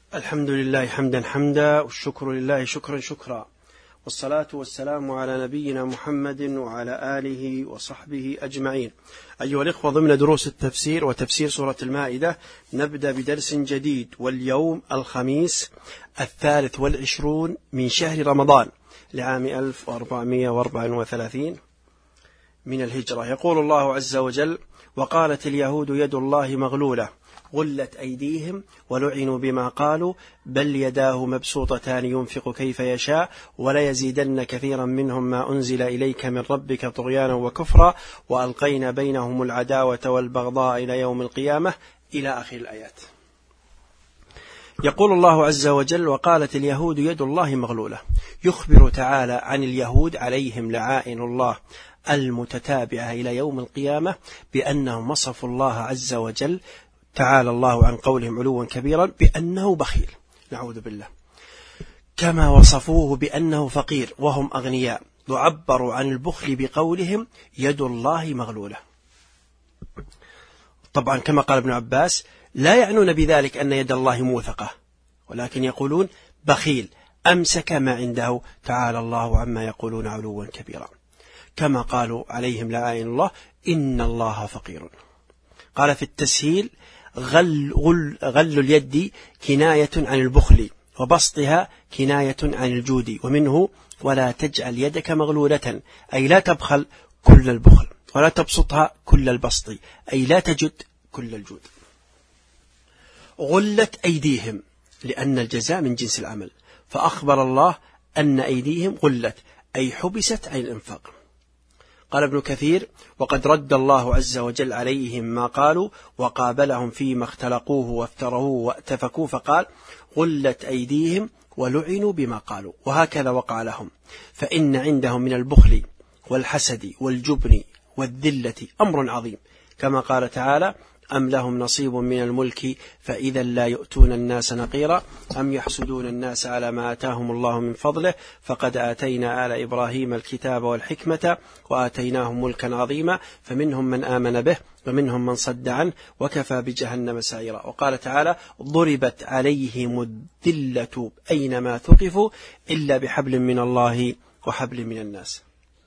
الحمد لله حمدا حمدا، والشكر لله شكرا شكرا، والصلاة والسلام على نبينا محمد وعلى آله وصحبه أجمعين. أيها الإخوة، ضمن دروس التفسير وتفسير سورة المائدة نبدأ بدرس جديد، واليوم الخميس 23 من شهر رمضان لعام 1434 من الهجرة. يقول الله عز وجل: وقالت اليهود يد الله مغلولة غلت أيديهم ولعنوا بما قالوا بل يداه مبسوطتان ينفق كيف يشاء وليزيدن كثيرا منهم ما أنزل إليك من ربك طغيانا وكفرا وألقينا بينهم العداوة والبغضاء إلى يوم القيامة، إلى آخر الآيات. يقول الله عز وجل: وقالت اليهود يد الله مغلولة، يخبر تعالى عن اليهود عليهم لعائن الله المتتابعة إلى يوم القيامة بأنهم وصفوا الله عز وجل تعالى الله عن قولهم علوا كبيرا بأنه بخيل، نعوذ بالله، كما وصفوه بأنه فقير وهم أغنياء، وعبروا عن البخل بقولهم يد الله مغلولة. طبعا كما قال ابن عباس لا يعنون بذلك أن يد الله موثقة، ولكن يقولون بخيل أمسك ما عنده تعالى الله عما يقولون علوا كبيرا، كما قالوا عليهم لعائن الله إن الله فقير. قال في التسهيل: غل اليد كناية عن البخل، وبسطها كناية عن الجود، ومنه ولا تجعل يدك مغلولة، أي لا تبخل كل البخل، ولا تبسطها كل البسط، أي لا تجد كل الجود. غلت أيديهم لأن الجزاء من جنس العمل، فأخبر الله أن أيديهم غلت أي حبست عن الإنفاق. قال ابن كثير: وقد رد الله عز وجل عليهم ما قالوا وقابلهم فيما اختلقوه وافتروه واتفكوا، فقال: غلت أيديهم ولعنوا بما قالوا، وهكذا وقع لهم، فإن عندهم من البخل والحسد والجبن والذلة أمر عظيم، كما قال تعالى: أم لهم نصيب من الملك فإذا لا يؤتون الناس نقيرا أم يحسدون الناس على ما آتاهم الله من فضله فقد آتينا آل إبراهيم الكتاب والحكمة وآتيناهم ملكا عظيما فمنهم من آمن به ومنهم من صد عنه وكفى بجهنم سعيرا. وقال تعالى: ضربت عليهم الذلة أينما ثقفوا إلا بحبل من الله وحبل من الناس.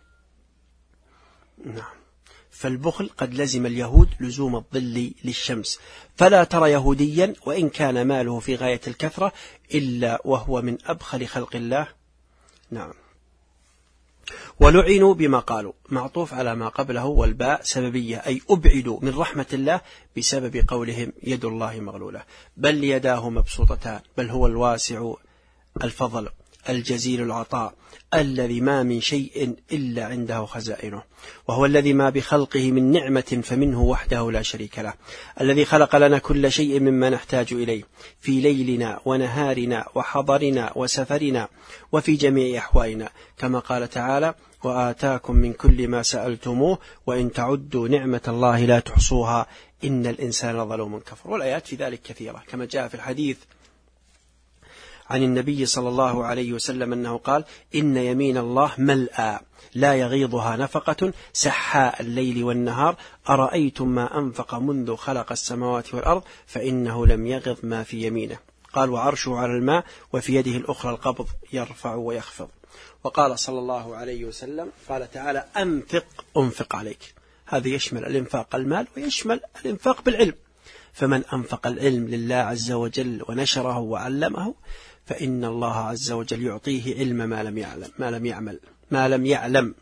نعم، فالبخل قد لزم اليهود لزوم الظل للشمس، فلا ترى يهوديا وإن كان ماله في غاية الكثرة إلا وهو من أبخل خلق الله. نعم. ولعنوا بما قالوا، معطوف على ما قبله، والباء سببية أي أبعدوا من رحمة الله بسبب قولهم يد الله مغلولة، بل يداه مبسوطتان، بل هو الواسع الفضل الجزيل العطاء الذي ما من شيء إلا عنده خزائنه، وهو الذي ما بخلقه من نعمة فمنه وحده لا شريك له، الذي خلق لنا كل شيء مما نحتاج إليه في ليلنا ونهارنا وحضرنا وسفرنا وفي جميع أحوالنا، كما قال تعالى: وآتاكم من كل ما سألتموه وإن تعدوا نعمة الله لا تحصوها إن الإنسان ظلوم كفور. والآيات في ذلك كثيرة، كما جاء في الحديث عن النبي صلى الله عليه وسلم أنه قال: إن يمين الله ملأى لا يغيضها نفقة سحاء الليل والنهار أرأيتم ما أنفق منذ خلق السماوات والأرض فإنه لم يغض ما في يمينه. قال: وعرشه على الماء وفي يده الأخرى القبض يرفع ويخفض. وقال صلى الله عليه وسلم: قال تعالى: أنفق عليك. هذا يشمل الإنفاق المال ويشمل الإنفاق بالعلم، فمن أنفق العلم لله عز وجل ونشره وعلمه فإن الله عز وجل يعطيه علم ما لم يعلم.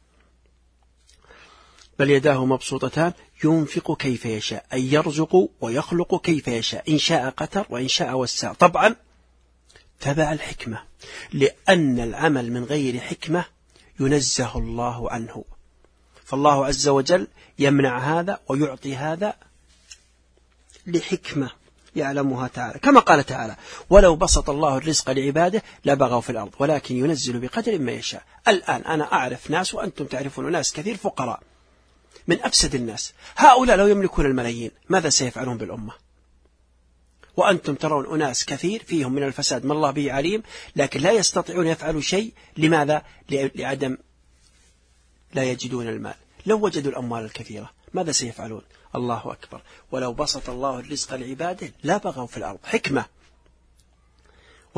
بل يداه مبسوطتان ينفق كيف يشاء، أي يرزق ويخلق كيف يشاء، إن شاء قتر وإن شاء وسع، طبعا تبع الحكمة، لأن العمل من غير حكمة ينزه الله عنه، فالله عز وجل يمنع هذا ويعطي هذا لحكمة يعلمها تعالى، كما قال تعالى: ولو بسط الله الرزق لعباده لبغوا في الأرض ولكن ينزل بقدر ما يشاء. الآن أنا أعرف ناس وأنتم تعرفون ناس كثير فقراء من أفسد الناس، هؤلاء لو يملكون الملايين ماذا سيفعلون بالأمة؟ وأنتم ترون أناس كثير فيهم من الفساد ما الله به عليم، لكن لا يستطيعون يفعلوا شيء. لماذا؟ لعدم لا يجدون المال. لو وجدوا الأموال الكثيرة ماذا سيفعلون؟ الله أكبر. ولو بسط الله الرزق لعباده لا بغوا في الأرض، حكمة.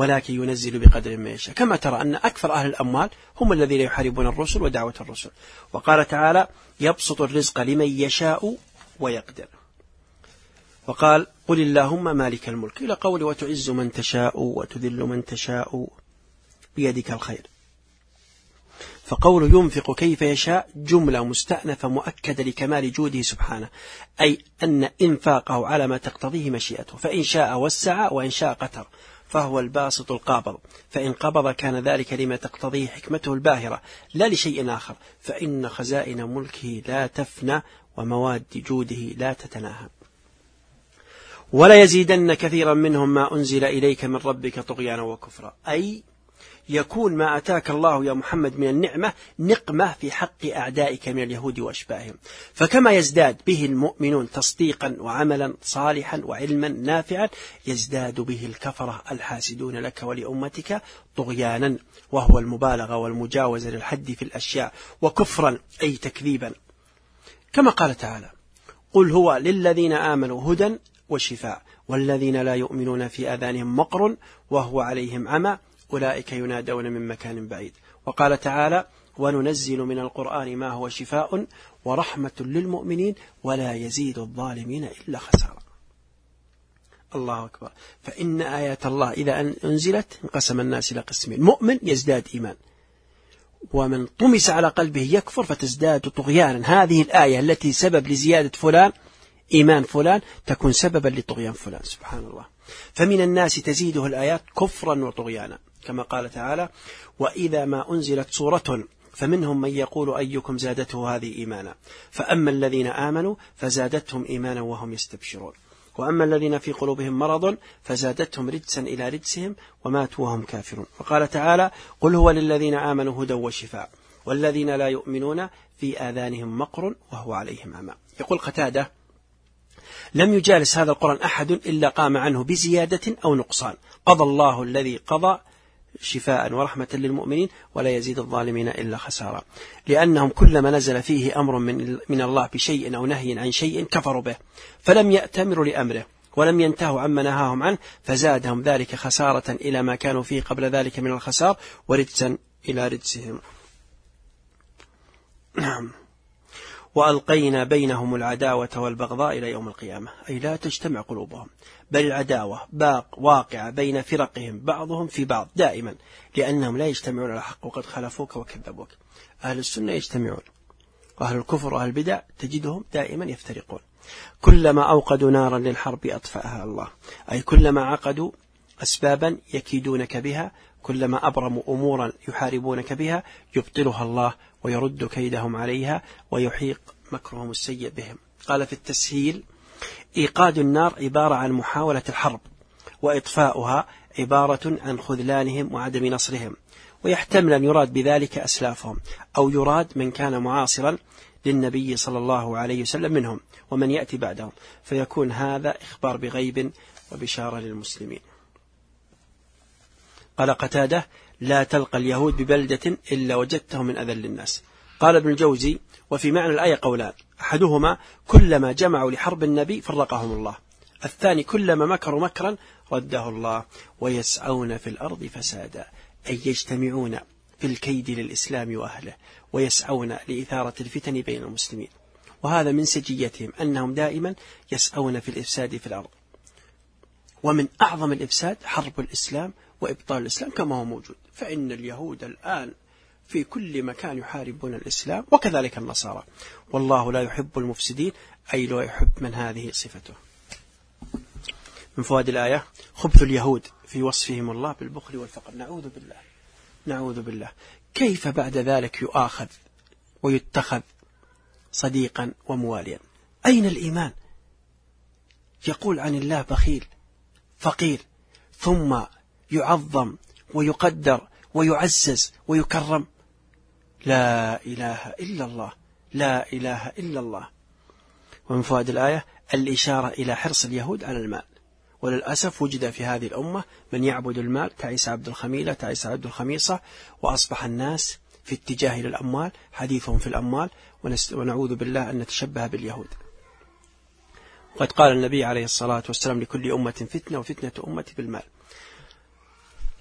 ولكن ينزل بقدر ما يشاء، كما ترى أن أكثر أهل الأموال هم الذين يحاربون الرسل ودعوة الرسل. وقال تعالى يبسط الرزق لمن يشاء ويقدر. وقال قل اللهم مالك الملك إلى قول وتعز من تشاء وتذل من تشاء بيدك الخير. فقوله ينفق كيف يشاء جملة مستأنفة مؤكدة لكمال جوده سبحانه، أي أن إنفاقه على ما تقتضيه مشيئته، فإن شاء وسع وإن شاء قتر، فهو الباسط القابض، فإن قبض كان ذلك لما تقتضيه حكمته الباهرة لا لشيء آخر، فإن خزائن ملكه لا تفنى ومواد جوده لا تتناهى. ولا يزيدن كثيرا منهم ما أنزل إليك من ربك طغيانا وكفرا، أي يكون ما أتاك الله يا محمد من النعمة نقمة في حق أعدائك من اليهود وأشباههم، فكما يزداد به المؤمنون تصديقا وعملا صالحا وعلما نافعا يزداد به الكفرة الحاسدون لك ولأمتك طغيانا، وهو المبالغة والمجاوزة للحد في الأشياء، وكفرا أي تكذيبا، كما قال تعالى قل هو للذين آمنوا هدى وشفاء والذين لا يؤمنون في آذانهم مقر وهو عليهم عمى أولئك ينادون من مكان بعيد. وقال تعالى وننزل من القرآن ما هو شفاء ورحمة للمؤمنين ولا يزيد الظالمين إلا خسارة. الله أكبر. فإن آيات الله إذا أنزلت انقسم الناس إلى قسمين، مؤمن يزداد إيمان، ومن طمس على قلبه يكفر فتزداد طغيانا. هذه الآية التي سبب لزيادة فلان إيمان فلان تكون سببا لطغيان فلان، سبحان الله. فمن الناس تزيده الآيات كفرا وطغيانا، كما قال تعالى وإذا ما أنزلت سورة فمنهم من يقول أيكم زادته هذه إيمانا، فأما الذين آمنوا فزادتهم إيمانا وهم يستبشرون، وأما الذين في قلوبهم مرض فزادتهم رجسا إلى رجسهم وماتوا وهم كافرون. وقال تعالى قل هو للذين آمنوا هدى وشفاء والذين لا يؤمنون في آذانهم مقر وهو عليهم عمى. يقول قتادة لم يجالس هذا القرآن أحد إلا قام عنه بزيادة أو نقصان، قضى الله الذي قضى شفاء ورحمة للمؤمنين ولا يزيد الظالمين إلا خسارة، لأنهم كلما نزل فيه أمر من الله بشيء أو نهي عن شيء كفروا به فلم يأتمروا لأمره ولم ينتهوا عما نهاهم عنه، فزادهم ذلك خسارة إلى ما كانوا فيه قبل ذلك من الخسار ورجسا إلى رجسهم. وألقينا بينهم العداوة والبغضاء إلى يوم القيامة، أي لا تجتمع قلوبهم، بل العداوة واقعة بين فرقهم بعضهم في بعض دائما، لأنهم لا يجتمعون على الحق وقد خالفوك وكذبوك. أهل السنة يجتمعون، وأهل الكفر وأهل البدع تجدهم دائما يفترقون. كلما أوقدوا نارا للحرب أطفأها الله، أي كلما عقدوا أسبابا يكيدونك بها، كلما أبرموا أمورا يحاربونك بها يبطلها الله ويرد كيدهم عليها ويحيق مكرهم السيء بهم. قال في التسهيل إيقاد النار عبارة عن محاولة الحرب، وإطفاؤها عبارة عن خذلانهم وعدم نصرهم، ويحتمل أن يراد بذلك أسلافهم أو يراد من كان معاصرا للنبي صلى الله عليه وسلم منهم ومن يأتي بعدهم، فيكون هذا إخبار بغيب وبشارة للمسلمين. قال قتادة لا تلقى اليهود ببلدة إلا وجدتهم من أذل الناس. قال ابن الجوزي وفي معنى الآية قولان، أحدهما كلما جمعوا لحرب النبي فرقهم الله، الثاني كلما مكروا مكرا رده الله، ويسعون في الأرض فسادا، أي يجتمعون في الكيد للإسلام وأهله ويسعون لإثارة الفتن بين المسلمين، وهذا من سجيتهم أنهم دائما يسعون في الإفساد في الأرض، ومن أعظم الإفساد حرب الإسلام وإبطال الإسلام كما هو موجود. فإن اليهود الآن في كل مكان يحاربون الإسلام وكذلك النصارى، والله لا يحب المفسدين، أي لا يحب من هذه صفته. من فوائد الآية خبث اليهود في وصفهم الله بالبخل والفقر، نعوذ بالله نعوذ بالله. كيف بعد ذلك يؤاخذ ويتخذ صديقا ومواليا؟ أين الإيمان؟ يقول عن الله بخيل فقير، ثم يعظم ويقدر ويعزز ويكرم. لا إله إلا الله لا إله إلا الله. ومن فوائد الآية الإشارة إلى حرص اليهود على المال، وللأسف وجد في هذه الأمة من يعبد المال، تعيس عبد الخميلة تعيس عبد الخميصة، وأصبح الناس في اتجاه للأموال، حديثهم في الأموال، ونعوذ بالله أن نتشبه باليهود. وقد قال النبي عليه الصلاة والسلام لكل أمة فتنة وفتنة أمتي بالمال.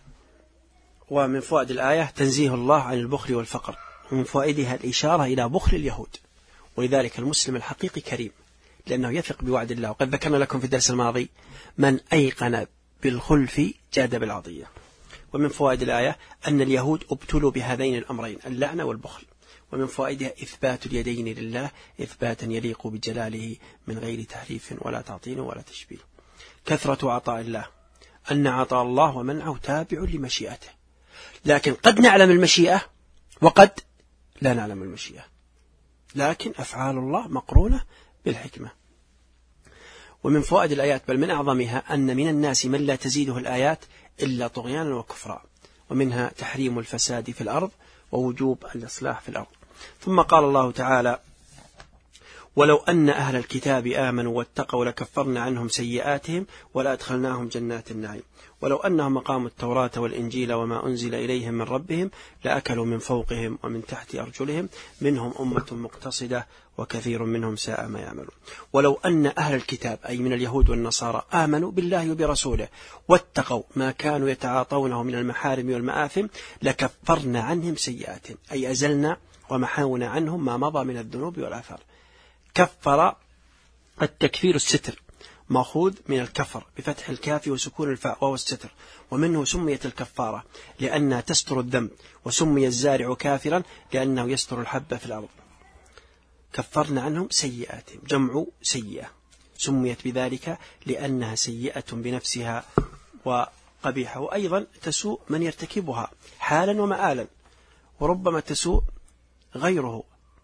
ومن فوائد الآية تنزيه الله عن البخل والفقر، ومن فوائدها الإشارة إلى بخل اليهود، ولذلك المسلم الحقيقي كريم لأنه يثق بوعد الله. وقد ذكرنا لكم في الدرس الماضي من أيقن بالخلف جاد بالعطية. ومن فوائد الآية أن اليهود ابتلوا بهذين الأمرين اللعنة والبخل. ومن فوائدها إثبات اليدين لله إثباتا يليق بجلاله من غير تحريف ولا تعطيل ولا تشبيه. كثرة عطاء الله، أن عطاء الله ومنعه تابع لمشيئته، لكن قد نعلم المشيئة وقد لا نعلم المشيئة، لكن أفعال الله مقرونة بالحكمة. ومن فوائد الآيات بل من أعظمها أن من الناس من لا تزيده الآيات إلا طغيانا وكفرا، ومنها تحريم الفساد في الأرض ووجوب الإصلاح في الأرض. ثم قال الله تعالى ولو أن أهل الكتاب آمنوا واتقوا لكفرنا عنهم سيئاتهم ولأدخلناهم جنات النعيم ولو أنهم أقاموا التوراة والإنجيل وما أنزل إليهم من ربهم لأكلوا من فوقهم ومن تحت أرجلهم منهم أمة مقتصدة وكثير منهم ساء ما يعملون. ولو أن أهل الكتاب أي من اليهود والنصارى آمنوا بالله وبرسوله واتقوا ما كانوا يتعاطونه من المحارم والمآثم لكفرنا عنهم سيئاتهم، أي أزلنا ومحونا عنهم ما مضى من الذنوب والآثار. كفر التكفير الستر مأخوذ من الكفر بفتح الكاف وسكون الفاء وهو الستر، ومنه سميت الكفارة لأنها تستر الذنب، وسمي الزارع كافرا لأنه يستر الحب في الأرض. كفرنا عنهم سيئاتهم جمع سيئة، سميت بذلك لأنها سيئة بنفسها وقبيحة، وأيضا تسوء من يرتكبها حالا ومآلا، وربما تسوء غيره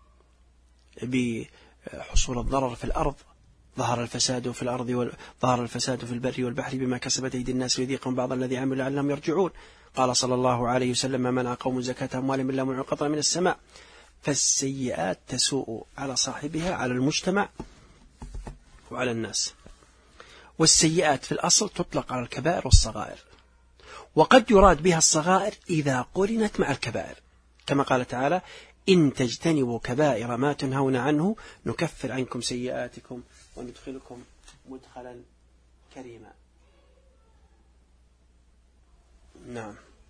بحصول الضرر في الأرض. ظهر الفساد في الأرض ظهر الفساد في البر والبحر بما كسبت أيدي الناس ليذيقهم بعض الذي عملوا لعلهم يرجعون. قال صلى الله عليه وسلم ما منع قوم زكاة أموالهم إلا منع قطع من السماء. فالسيئات تسوء على صاحبها على المجتمع وعلى الناس. والسيئات في الأصل تطلق على الكبائر والصغائر، وقد يراد بها الصغائر إذا قرنت مع الكبائر، كما قال تعالى إن تجتنبوا كبائر ما تنهون عنه نكفر عنكم سيئاتكم وندخلكم مدخلا كريما. نعم.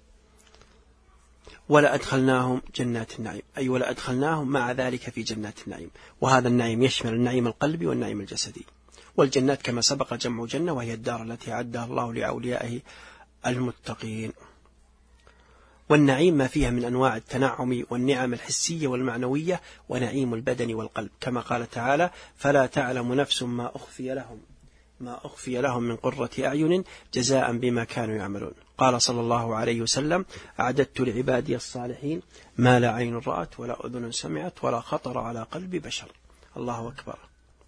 ولا أدخلناهم جنات النعيم، أي ولا أدخلناهم مع ذلك في جنات النعيم، وهذا النعيم يشمل النعيم القلبي والنعيم الجسدي. والجنات كما سبق جمع جنة، وهي الدار التي أعدها الله لأوليائه المتقين. والنعيم ما فيها من أنواع التنعم والنعم الحسية والمعنوية ونعيم البدن والقلب، كما قال تعالى فلا تعلم نفس ما أخفي لهم من قرة أعين جزاء بما كانوا يعملون. قال صلى الله عليه وسلم أعددت لعبادي الصالحين ما لا عين رأت ولا أذن سمعت ولا خطر على قلب بشر. الله أكبر.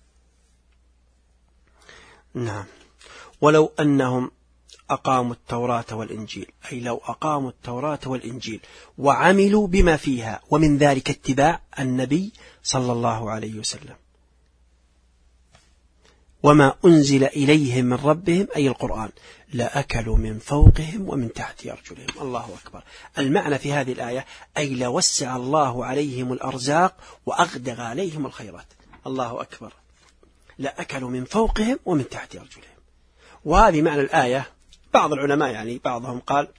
نعم. ولو أنهم أقاموا التوراة والإنجيل، أي لو أقاموا التوراة والإنجيل وعملوا بما فيها، ومن ذلك اتباع النبي صلى الله عليه وسلم وما أنزل إليهم من ربهم أي القرآن لأكلوا من فوقهم ومن تحت أرجلهم. الله أكبر. المعنى في هذه الآية أي لوسع الله عليهم الأرزاق وأغدق عليهم الخيرات. الله أكبر. لأكلوا من فوقهم ومن تحت أرجلهم. وهذه معنى الآية. بعض العلماء يعني بعضهم قال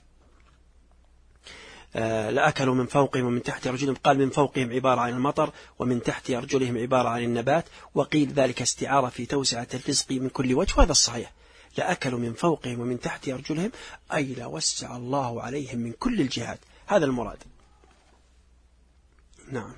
لأكلوا من فوقهم ومن تحت أرجلهم، قال من فوقهم عبارة عن المطر ومن تحت أرجلهم عبارة عن النبات، وقيل ذلك استعارة في توسعة الرزق من كل وجه، وهذا الصحيح. لأكلوا من فوقهم ومن تحت أرجلهم أي لوسع الله عليهم من كل الجهات، هذا المراد. نعم.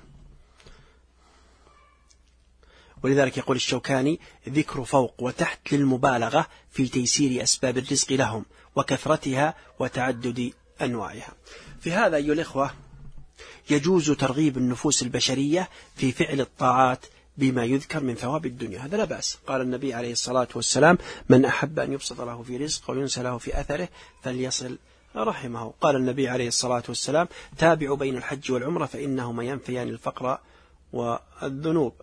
ولذلك يقول الشوكاني ذكر فوق وتحت للمبالغة في تيسير أسباب الرزق لهم وكثرتها وتعدد أنواعها. في هذا أيها الإخوة يجوز ترغيب النفوس البشرية في فعل الطاعات بما يذكر من ثواب الدنيا، هذا لا بأس. قال النبي عليه الصلاة والسلام من أحب أن يبسط له في رزق وينسى له في أثره فليصل رحمه. قال النبي عليه الصلاة والسلام تابعوا بين الحج والعمرة فإنهما ينفيان الفقر والذنوب.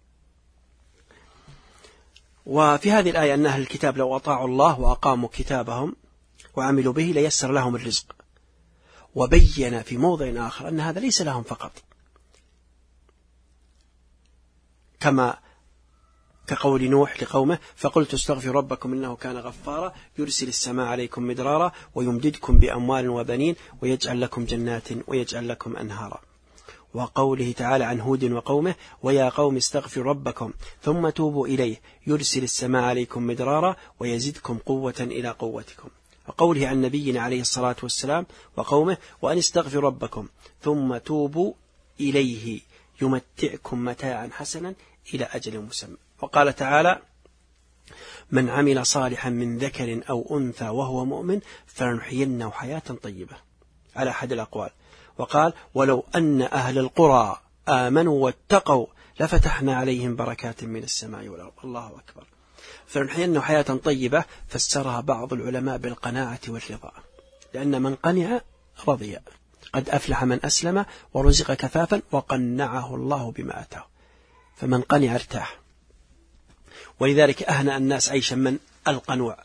وفي هذه الآية أن أهل الكتاب لو أطاعوا الله وأقاموا كتابهم وعملوا به ليسر لهم الرزق، وبين في موضع آخر أن هذا ليس لهم فقط، كما كقول نوح لقومه فقلت استغفروا ربكم إنه كان غفارا يرسل السماء عليكم مدرارا ويمددكم بأموال وبنين ويجعل لكم جنات ويجعل لكم أنهارا. وقوله تعالى عن هود وقومه ويا قوم استغفروا ربكم ثم توبوا إليه يرسل السماء عليكم مدرارا ويزدكم قوة إلى قوتكم. وقوله عن نبينا عليه الصلاة والسلام وقومه وأن استغفروا ربكم ثم توبوا إليه يمتعكم متاعا حسنا إلى أجل مسمى. وقال تعالى من عمل صالحا من ذكر أو أنثى وهو مؤمن فلنحيينه حياة طيبة على أحد الأقوال. وقال ولو أن أهل القرى آمنوا واتقوا لفتحنا عليهم بركات من السماء والأرض. الله أكبر. فلنحيينه حياة طيبة فسرها بعض العلماء بالقناعة والرضا، لأن من قنع رضي. قد أفلح من أسلم ورزق كفافا وقنعه الله بما أتاه. فمن قنع ارتاح. ولذلك أهنأ الناس عيشا من القنوع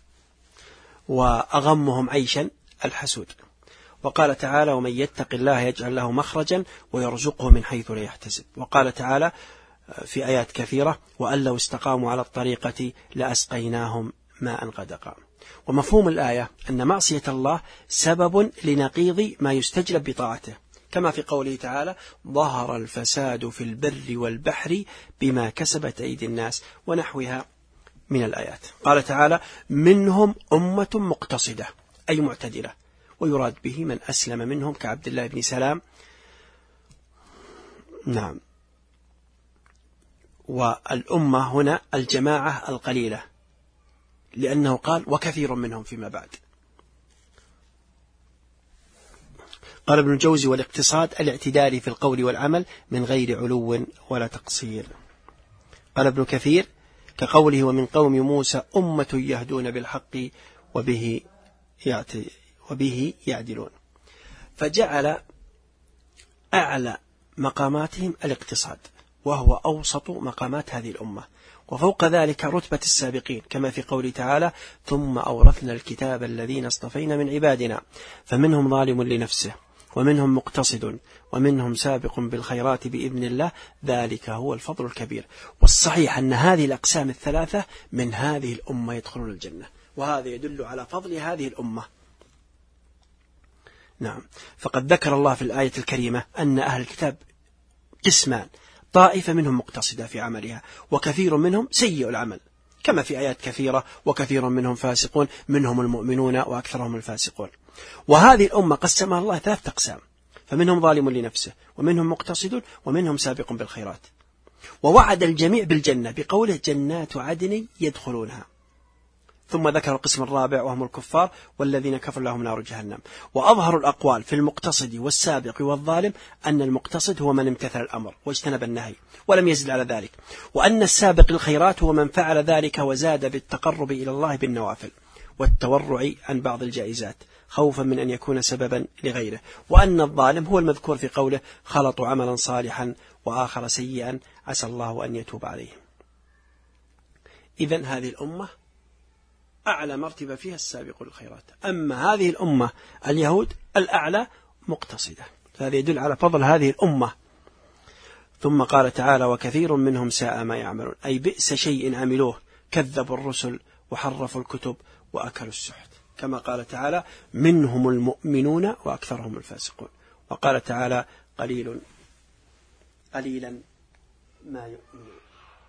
وأغمهم عيشا الحسود. وقال تعالى ومن يتق الله يجعل له مخرجا ويرزقه من حيث لا يحتسب. وقال تعالى في آيات كثيرة وأن لو استقاموا على الطريقة لأسقيناهم ماء غدقا. ومفهوم الآية أن معصية الله سبب لنقيض ما يستجلب بطاعته، كما في قوله تعالى ظهر الفساد في البر والبحر بما كسبت أيدي الناس ونحوها من الآيات. قال تعالى منهم أمة مقتصدة أي معتدلة، ويراد به من أسلم منهم كعبد الله بن سلام. نعم. والأمة هنا الجماعة القليلة، لأنه قال وكثير منهم فيما بعد. قال ابن الجوزي والاقتصاد الاعتدال في القول والعمل من غير علو ولا تقصير. قال ابن كثير كقوله ومن قوم موسى أمة يهدون بالحق وبه يعدلون. فجعل أعلى مقاماتهم الاقتصاد وهو أوسط مقامات هذه الأمة، وفوق ذلك رتبة السابقين كما في قول تعالى ثم أورثنا الكتاب الذين اصطفينا من عبادنا فمنهم ظالم لنفسه ومنهم مقتصد ومنهم سابق بالخيرات بإذن الله ذلك هو الفضل الكبير. والصحيح أن هذه الأقسام الثلاثة من هذه الأمة يدخلون الجنة، وهذا يدل على فضل هذه الأمة. نعم. فقد ذكر الله في الآية الكريمة أن أهل الكتاب قسمان، طائفة منهم مقتصدة في عملها وكثير منهم سيء العمل، كما في آيات كثيرة وكثير منهم فاسقون منهم المؤمنون وأكثرهم الفاسقون. وهذه الأمة قسمها الله ثلاثة أقسام، فمنهم ظالم لنفسه ومنهم مقتصد ومنهم سابق بالخيرات. ووعد الجميع بالجنة بقوله جنات عدن يدخلونها. ثم ذكر القسم الرابع وهم الكفار والذين كفروا لهم نار جهنم. وأظهر الأقوال في المقتصد والسابق والظالم أن المقتصد هو من امتثل الأمر واجتنب النهي ولم يزد على ذلك، وأن السابق الخيرات هو من فعل ذلك وزاد بالتقرب إلى الله بالنوافل والتورع عن بعض الجائزات خوفا من أن يكون سببا لغيره، وأن الظالم هو المذكور في قوله خلطوا عملا صالحا وآخر سيئا عسى الله أن يتوب عليهم. إذن هذه الأمة أعلى مرتبة فيها السابق الخيرات. أما هذه الأمة اليهود الأعلى مقتصدة، فهذا يدل على فضل هذه الأمة. ثم قال تعالى وكثير منهم ساء ما يعملون، أي بئس شيء عملوه، كذبوا الرسل وحرفوا الكتب وأكلوا السحت، كما قال تعالى منهم المؤمنون وأكثرهم الفاسقون. وقال تعالى قليلا ما يؤمنون.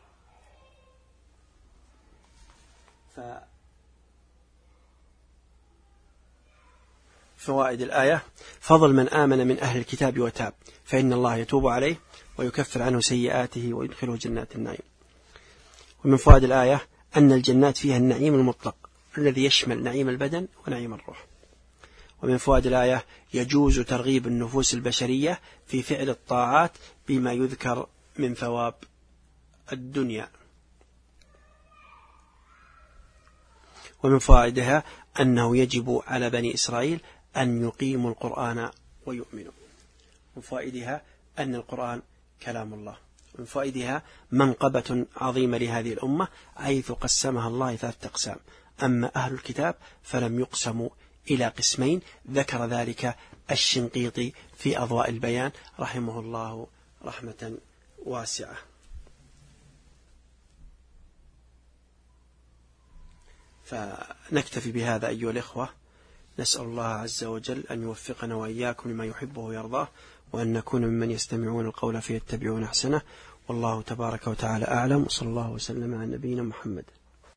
فوائد الآية فضل من آمن من أهل الكتاب وتاب فإن الله يتوب عليه ويكفر عنه سيئاته ويدخله جنات النعيم. ومن فوائد الآية أن الجنات فيها النعيم المطلق الذي يشمل نعيم البدن ونعيم الروح. ومن فوائد الآية يجوز ترغيب النفوس البشرية في فعل الطاعات بما يذكر من ثواب الدنيا. ومن فوائدها أنه يجب على بني إسرائيل أن يقيموا القرآن ويؤمنوا. من فوائدها أن القرآن كلام الله. من فوائدها منقبة عظيمة لهذه الأمة حيث قسمها الله ثلاثة أقسام، أما أهل الكتاب فلم يقسموا إلى قسمين، ذكر ذلك الشنقيطي في أضواء البيان رحمه الله رحمة واسعة. فنكتفي بهذا أيها الإخوة. نسأل الله عز وجل أن يوفقنا وإياكم لما يحبه ويرضاه، وأن نكون ممن يستمعون القول فيتبعون أحسنه. والله تبارك وتعالى أعلم، وصلى الله وسلم على نبينا محمد.